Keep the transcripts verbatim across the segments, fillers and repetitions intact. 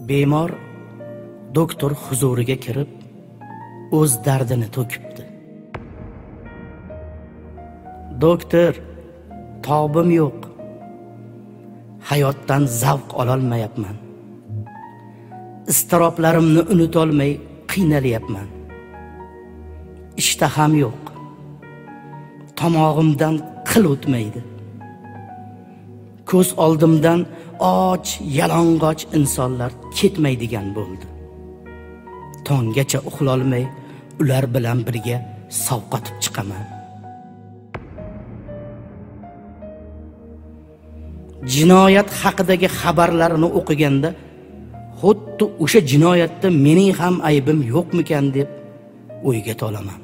Bemor doktor huzuriga kirib o'z dardini to'kibdi. Doktor, tobim yo'q. Hayotdan zavq ololmayapman. Istiroblarimni unutolmay qiynalyapman. Ishtaham yo'q. Tomog'imdan qil o'tmaydi. Ko'z oldimdan och, yalang'och insonlar ketmaydigan bo'ldi. Tonggacha uxlolmay ular bilan birga sovqotib chiqaman. Jinoyat haqidagi xabarlarni o'qiganda xuddi o'sha jinoyatda mening ham aybim yo'qmikan deb o'yga tolaman.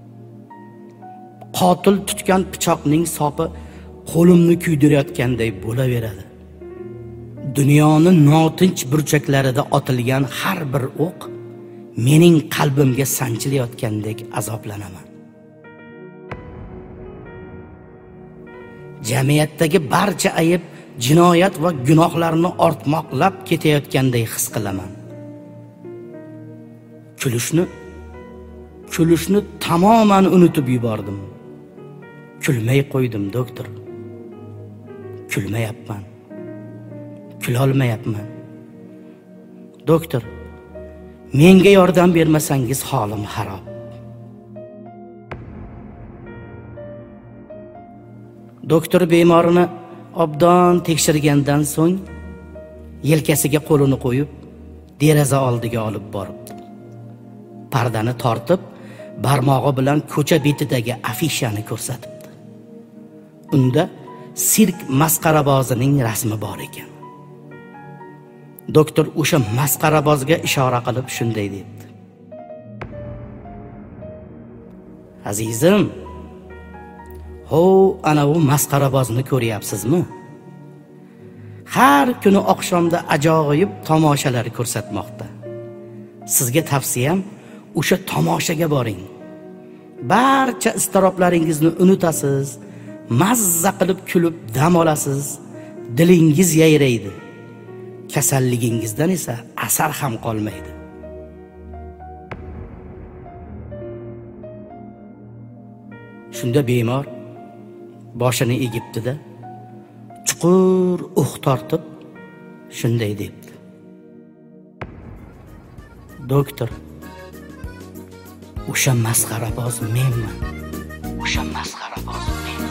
Qotil tutgan pichoqning sopi qo'limni kuydirayotganday bo'laveradi. Dunyoni notinch burchaklarida otilgan har bir o'q mening qalbimga sanchilayotgandek azoblanaman. Jamiyatdagi barcha ayb, jinoyat va gunohlarni ortmoqlab ketayotganday his qilaman. Kulishni, kulishni tamoman unutib yubordim. Kulmay qo'ydim, doktor. Kulmayapman. Kulolmayapman. Doktor, menga yordam bermasangiz holim xarob. Doktor bemorini obdon tekshirgandan so'ng yelkasiga qo'lini qo'yib, deraza oldiga olib boribdi. Pardani tortib, barmog'i bilan ko'cha betidagi afishani ko'rsatibdi. Unda sirk masqarabozining rasmi bor ekan. Doktor o'sha masqarabozga ishora qilib shunday dedi: Azizim, ho, ana u masqarabozni ko'ryapsizmi? Har kuni oqshomda ajoyib tomoshalar ko'rsatmoqda. Sizga tavsiyam o'sha tomoshaga boring. Barcha istiroblaringizni unutasiz, mazza qilib kulib dam olasiz, dilingiz yayraydi. Kasalligingizdan esa asar ham qolmaydi. Shunda bemor boshini egibdi-da, chuqur uh tortib shunday debdi: Doktor, o'sha masxaraboz menman. O'sha masxaraboz menman.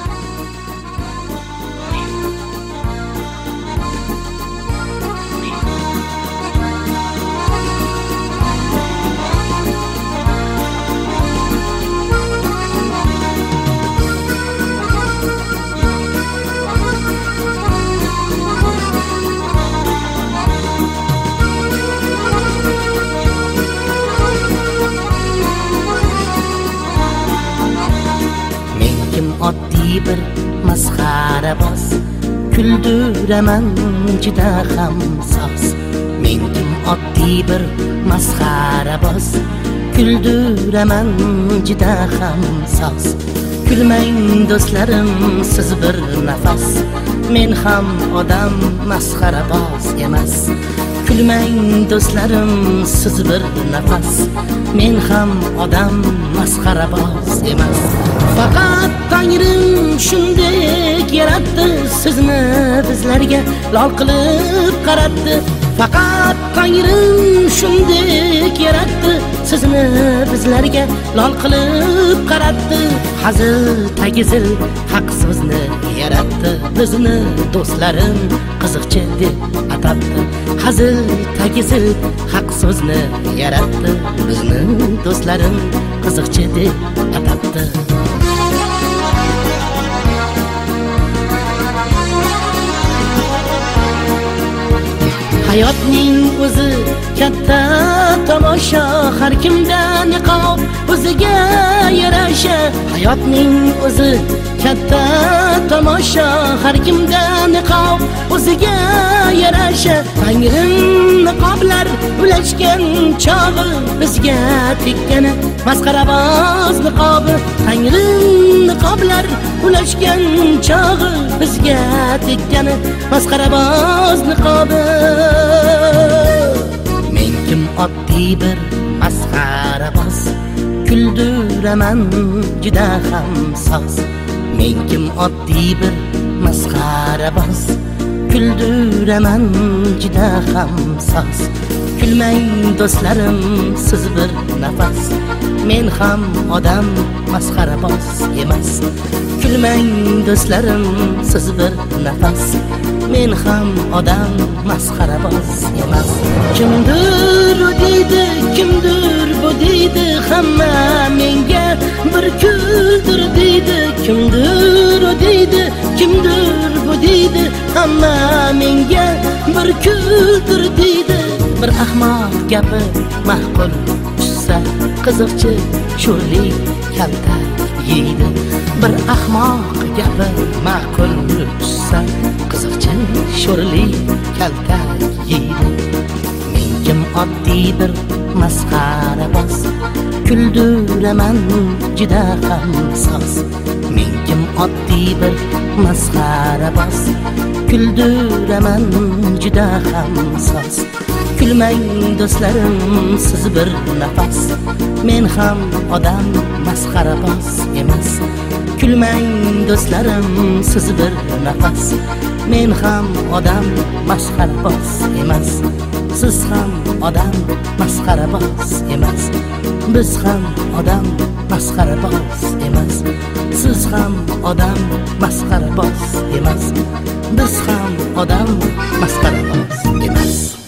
Oddiy bir masxaraboz, kuldiraman juda ham soz. Men kim oddiy bir masxaraboz, kuldiraman juda ham soz. Kulmang do'stlarim, siz bir nafas, men ham odam masxaraboz emas. Kulmang do'stlarim, siz bir nafas, men ham odam masxaraboz emas. Faqat Tangrim shunday yaratdi, sizni bizlarga lol qilib qaratdi. Faqat Tangrim shunday yaratdi, sizni bizlarga lol qilib qaratdi. Hazil tagizil haq so'zni yaratdi, bizni do'stlarim qiziqchi deb atabdi. Hazil tagizil haq so'zni yaratdi, bizni do'stlarim qiziqchi deb atabdi. Hayotning o'zi katta tomosha, har kimda niqob o'ziga yarasha. Hayotning o'zi katta tomosha, har kimda niqob o'ziga yarasha. Tangrim niqoblar ulashgan chog'i, bizga tekkani masxaraboz niqobi. Tangrim niqoblar ulashgan chog'i, bizga tekkani masxaraboz niqobi. oddiy bir masxaraboz, kuldiraman juda ham soz. Men kim oddiy bir masxaraboz, kuldiraman juda ham soz. Kulmang do'stlarim siz bir nafas, men ham odam masxaraboz emas. Kulmang do'stlarim siz bir nafas, men ham odam masxaraboz emas. Kimdir u deydi, kimdir bu deydi, hamma menga bir kuldir deydi. Kimdir u deydi, kimdir bu deydi, hamma menga bir kuldir deydi. Bir ahmoq gapi ma'qul tushsa, qiziqchi sho'rlik kaltak yeydi. Bir ahmoq gapi ma'qul tushsa, qiziqchi sho'rlik kaltak yeydi. Men kim oddiy bir masxaraboz, kuldiraman juda ham soz. Men kim oddiy bir masxaraboz, kuldiraman juda ham soz. Kulmang do'stlarim siz bir nafas, men ham odam masxaraboz emas. Kulmang do'stlarim siz bir nafas, men ham odam masxaraboz emas. Siz ham odam masxaraboz emas. Biz ham odam masxaraboz emas. Siz ham odam masxaraboz emas. Biz ham odam masxaraboz emas.